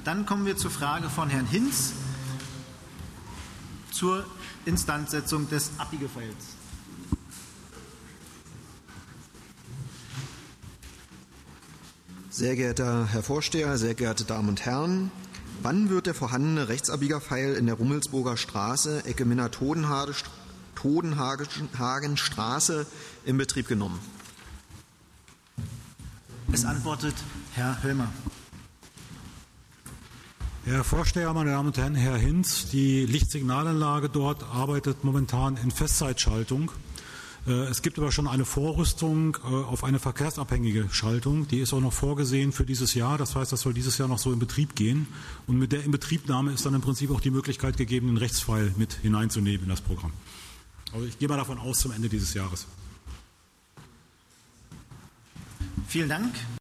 Dann kommen wir zur Frage von Herrn Hinz zur Instandsetzung des Abbiegefeils. Sehr geehrter Herr Vorsteher, sehr geehrte Damen und Herren, wann wird der vorhandene Rechtsabbiegerpfeil in der Rummelsburger Straße, Ecke Minna-Todenhagenstraße, in Betrieb genommen? Es antwortet Herr Höllmer. Herr Vorsteher, meine Damen und Herren, Herr Hinz, die Lichtsignalanlage dort arbeitet momentan in Festzeitschaltung. Es gibt aber schon eine Vorrüstung auf eine verkehrsabhängige Schaltung. Die ist auch noch vorgesehen für dieses Jahr. Das heißt, das soll dieses Jahr noch so in Betrieb gehen. Und mit der Inbetriebnahme ist dann im Prinzip auch die Möglichkeit gegeben, den Rechtspfeil mit hineinzunehmen in das Programm. Also ich gehe mal davon aus, zum Ende dieses Jahres. Vielen Dank.